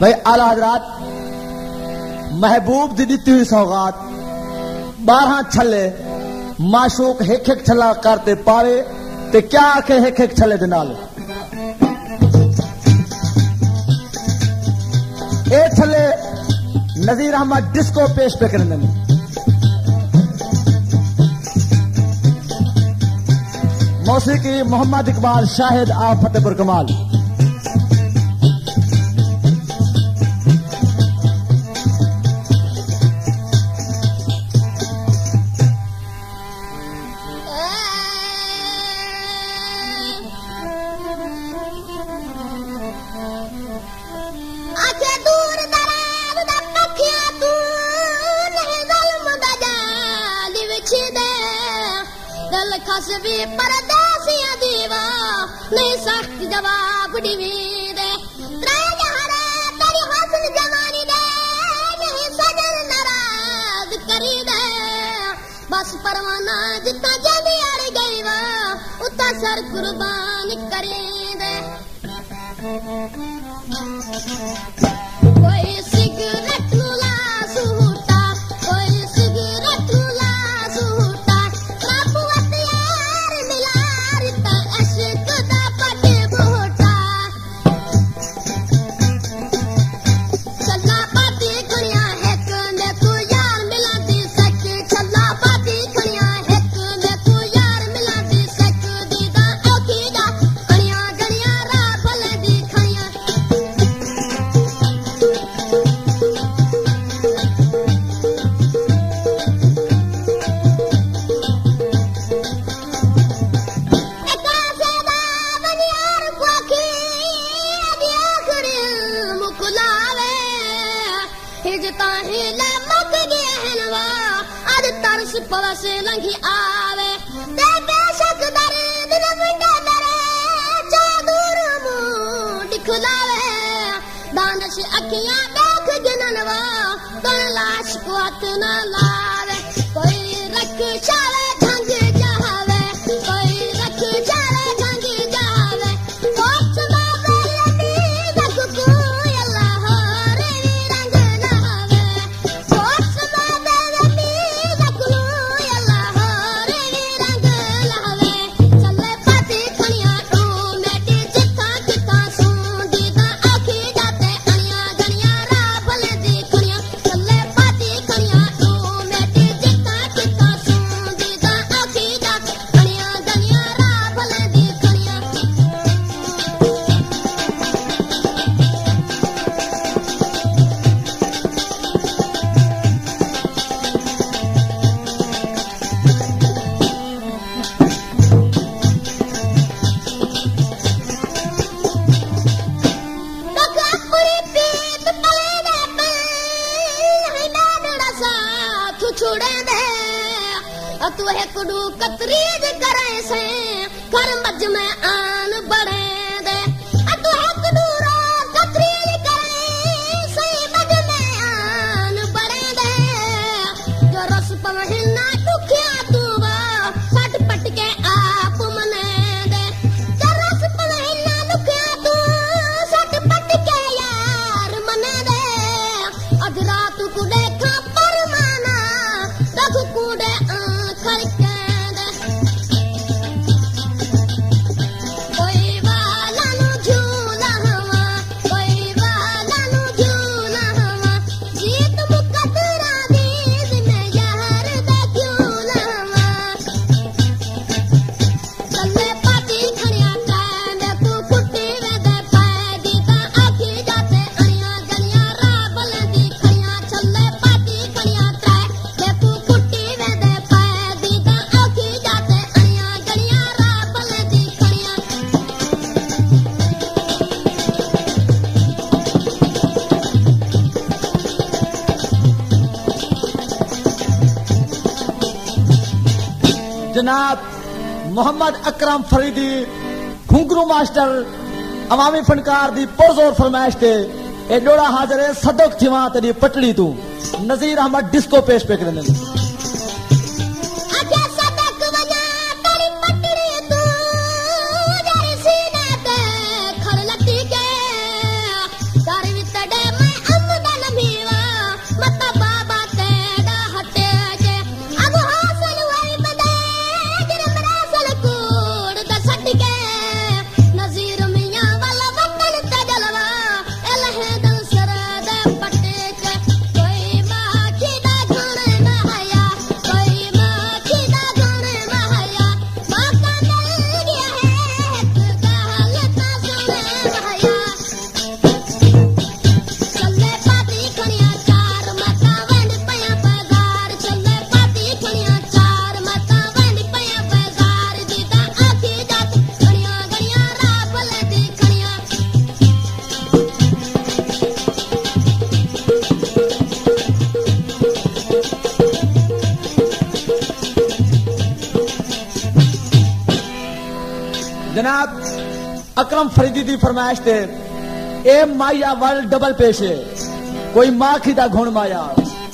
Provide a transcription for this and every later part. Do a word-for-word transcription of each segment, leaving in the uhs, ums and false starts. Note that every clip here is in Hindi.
भाई आला हजरात महबूब दी दी हुई सौगात बारह छले माशूक हिक हिक छला करते पावे ते क्या आखे हिक हिक छले दे नाल ए छले नजीर अहमद डिस्को पेश पे करने में मौसीकी मोहम्मद इकबाल शाहिद आप फतेहपुर कमाल। खसबी परदेसिया दीवा नहीं सख्त जवाब दिवी दे त्रै जहरे तेरी हसन जवानी दे नहीं सजन नाराज करी दे बस परवाना जितना जल्दी अड़ गई वा उतना सर कुर्बान करी दे। कोई सिगरेट ला सूटा कोई सिगरेट ला सूटा पवस लंघी आवे ते बेशक दर्द न मिटे दरे चादूर मुंह दिखलावे दानश अखियां देख गिननवा तन लाश को हाथ न लावे कोई रख चावे झंग जावे कोई रख चावे झंग जावे कोच मावे लबी दख को अल्लाह रे रंग लावे कोच मावे लबी तू है कुडू कतरीज करे से घर मज में आन बड़े दे तू है कुडू रो कतरीज करे से मज में आन बड़े दे जो रस पवहिना दुखिया तू वा सट पट के आप मने दे जो रस पवहिना दुखिया तू सट पट के यार मने दे अध रात को देखा परमाना रख कूड़े जनाब मोहम्मद अकरम फरीदी घुंगरू मास्टर अवामी फनकार दी पुरजोर फरमाइश ते ए डोड़ा हाजिर है सदक थिवा तेरी पटड़ी तू नजीर अहमद डिस्को पेश पे करने खड़ लटी के जनाब अकरम फरीदी दी फरमाइश ते ए माया वर्ल्ड डबल पेश है कोई मां की दा घुण माया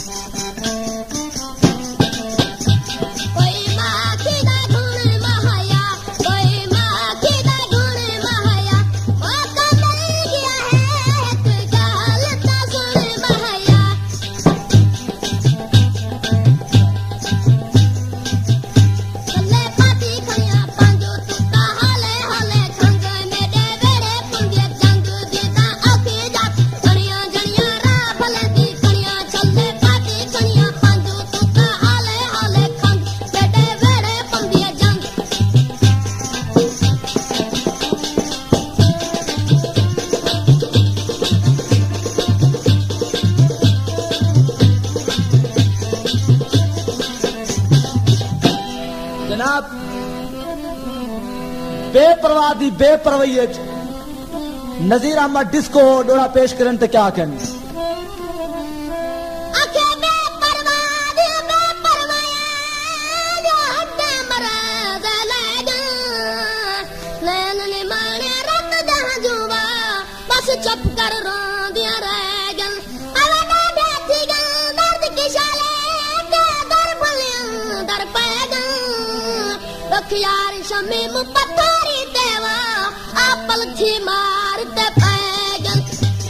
बेपरवाह दी बेपरवाही नजीर अहमद डिस्को डोरा पेश करन ते क्या कहनी चुप कर रोंदिया रह गन अवना बैठी गन दर्द की शाले के दर भलियां दर पै गन रख यार शमीम पत्थरी देवा आपल थी मार ते पै गन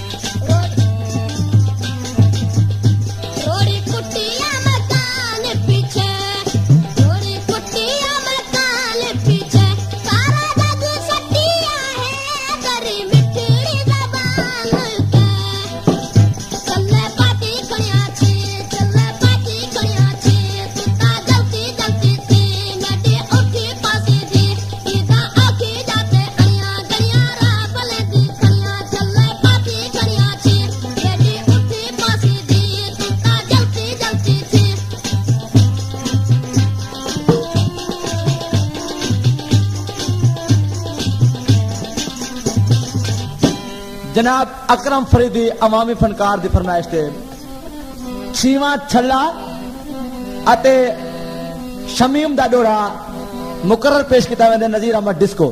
रोड़ी कुटिया मकान पीछे रोड़ी कुटिया मकान पीछे सारा जग सटिया है गरी मिठड़ी जबान के चले पाटी खड़िया छी चले पाटी खड़िया छी तुता जलती जलती थी नडी उठी पासी थी इदा आखी जाते अनिया गनिया राह भले दी खड़िया चले पाटी खड़िया छी नडी उठी पासी थी तुता जलती जलती थी जनाब अकरम फरीदी अवामी फनकार दी फरमाइश ते छीवा छल्ला अते शमीम दा डोरा मुकर्रर पेश किया वेंदे नजीर अहमद डिस्को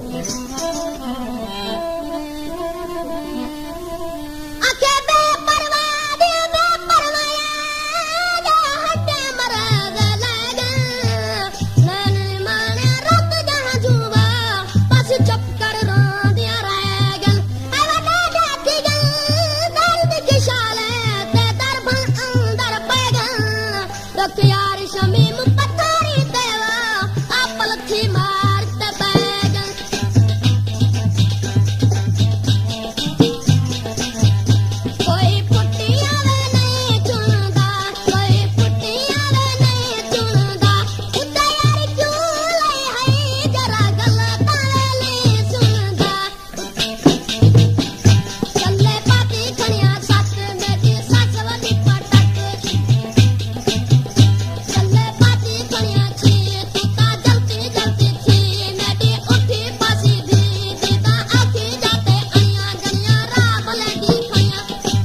आखे बेपरवाह दी बेपरवाया जा हटे मरद लगा नैन माने रत जहां जुवा बस चुप कर रोंदिया रह गन अवना बैठी गन दर्द की शाले ते दर भल अंदर पै गन रख यार शमीम पत्थरी देवा आपल थी मार ते पै गन कोई पुट्टिया वे नहीं चुनदा कोई पुट्टिया वे नहीं चुनदा उते यार क्यों लई है जरा गलत नहीं सुनदा चले पाटी खड़िया सत मेरी सस वदी पटक चले पाटी खड़िया छी तुता जलती जलती थी मेरी उठी पासी दी दीदा आखी जाते अनिया गनिया राह भले दी खड़िया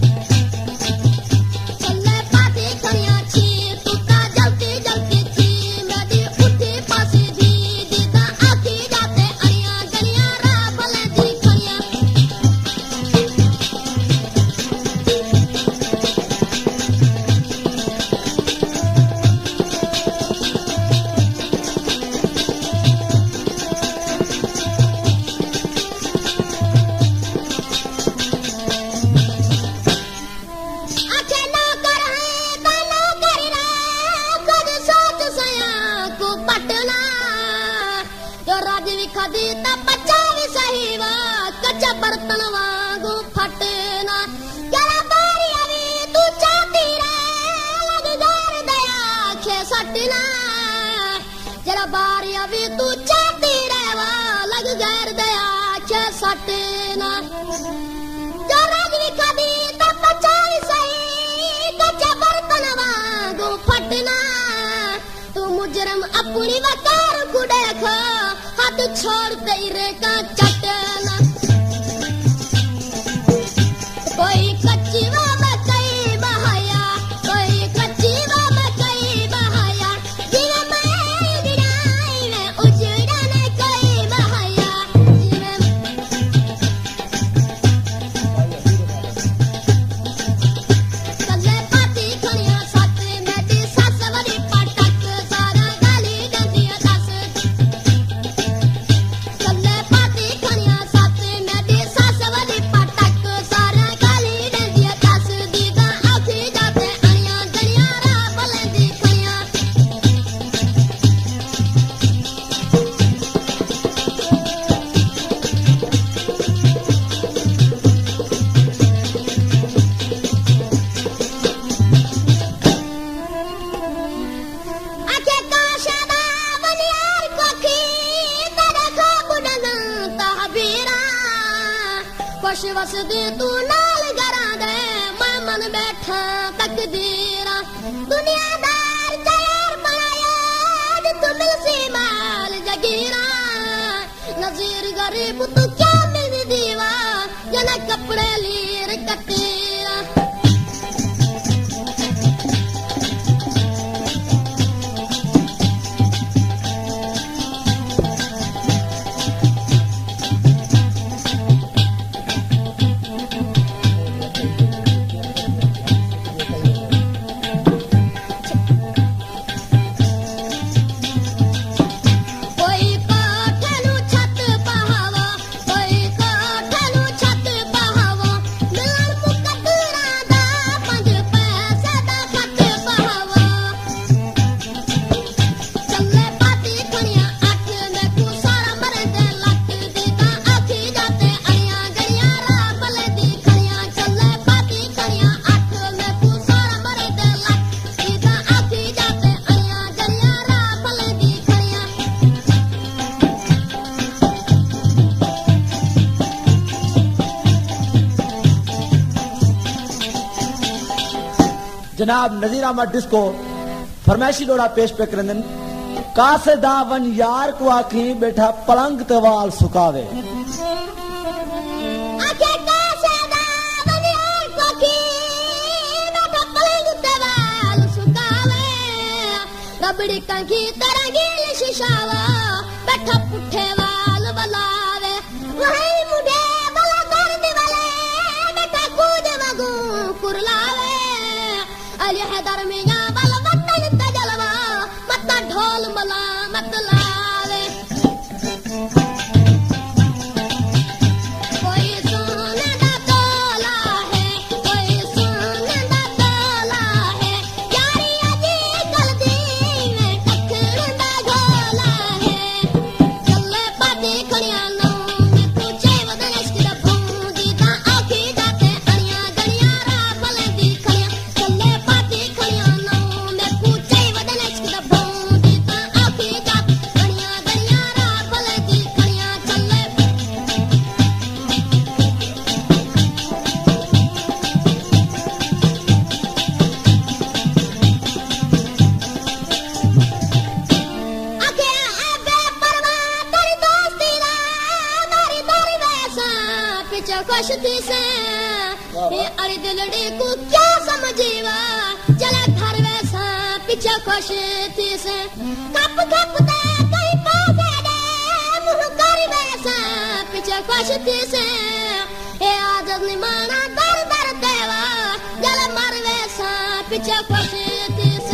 चले पाटी खड़िया छी तुता जलती जलती थी मेरी उठी पासी दी दीदा आखी जाते अनिया गनिया राह भले दी खड़िया आखे ना कर है ता ना कर रे खुद सोच सया को पटना जो राज भी खदी ता बच्चा भी सही वा कच्चा बर्तन वांगू फटना जरा बारी अभी तू चाहती रे लग गार दया खे सटना जरा बारी अभी तू चाहती रे वा लग गार दया खे सटना जो राज भी खदी ता बच्चा भी सही कच्चा बर्तन वांगू फटना तू मुजरम अपनी वकार को देख हाथ छोड़ तेरे का चटना कोई कच्ची वा मकई बहाया कोई कच्ची वा मकई बहाया जीव में गिराई में उजड़ा न कोई बहाया जीव खुश वसदी तू नाल गरा दे मैं मन बैठा तकदीरा दुनियादार चार बनाया तू मिलसी माल जगीरा नजीर गरीब तू क्या मिल दीवा जना कपड़े लीर कतीरा जनाब नजीर अहमद डिस्को फरमाइशी लोड़ा पेश पे करंदन कासे दावन यार को आखी बैठा पलंग ते वाल सुकावे आखे कासे दावन यार को आखी बैठा पलंग ते वाल सुकावे रबड़ी कंखी तरंगील शिशावा बैठा पुठे वाल बलावे वही मुझे बला कर दिवाले बैठा कूद वगू कुरलावे अली हैदर मिया बल वतन तजलवा मत ढोल मला मत लावे कोई सोने दा तोला है कोई सोने दा तोला है यारी अजी कल दी में टक्कर दा गोला है चले पाती खड़िया नो मैं तू चाहे वदन इश्क दा भूंगी ता आखी जाते अड़िया गड़िया रा भले दी खड़िया चले खुश थी से ये अरे दिलड़ी को क्या समझीवा चला घर वैसा पीछे खुश थी से कप कप दे कहीं पासे दे मुँह कर वैसा पीछे खुश थी से ये आदत नहीं माना दर दर देवा जल मर वैसा पीछे खुश थी से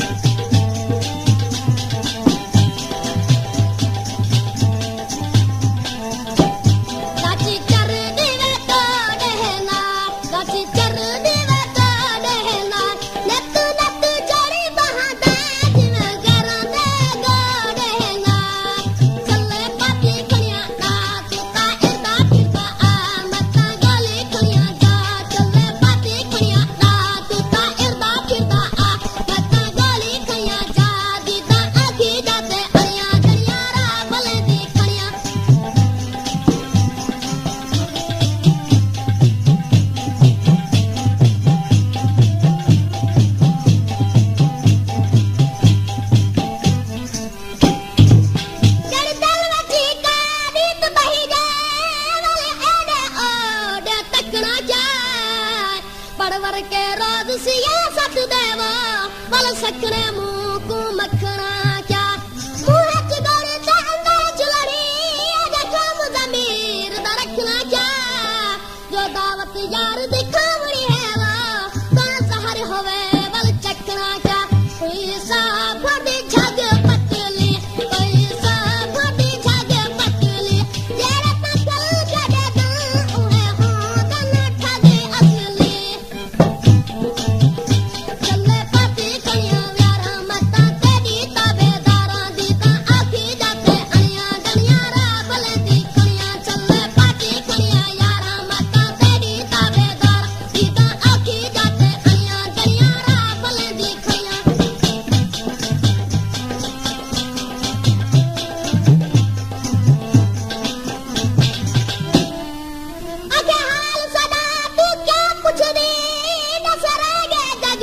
सकने मुंह को मखना क्या मुंह च गोरे ते अंदर चलड़ी आजा काम जमीर दा रखना क्या जो दावत यार दिखावनी है वा कौन सहारे होवे बल चखना क्या कोई सा फड़ी झग पतली कोई सा फड़ी झग पतली जेरे तकल जड़े दू उहे हो तन ठगे असली चले पाती कनिया व्यारा मता ते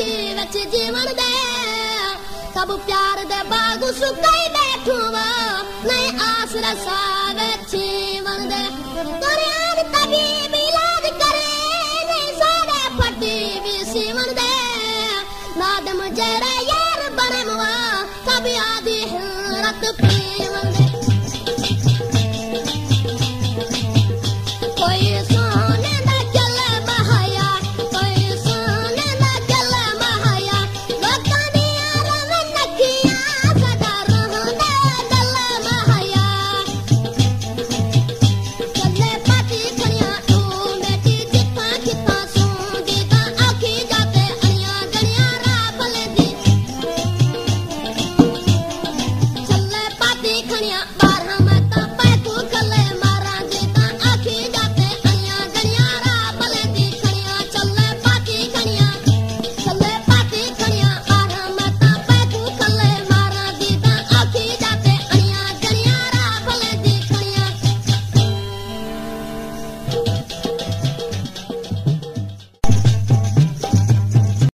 खुशी विच जीवन दे सब प्यार दे बाग सुकाई बैठू वा नहीं आस रसाव जीवन दे दुनिया तभी मिलाद करे नहीं सारे फटी भी सीवन दे नादम जरा यार बने मुआ सब आदि रत पीवन दे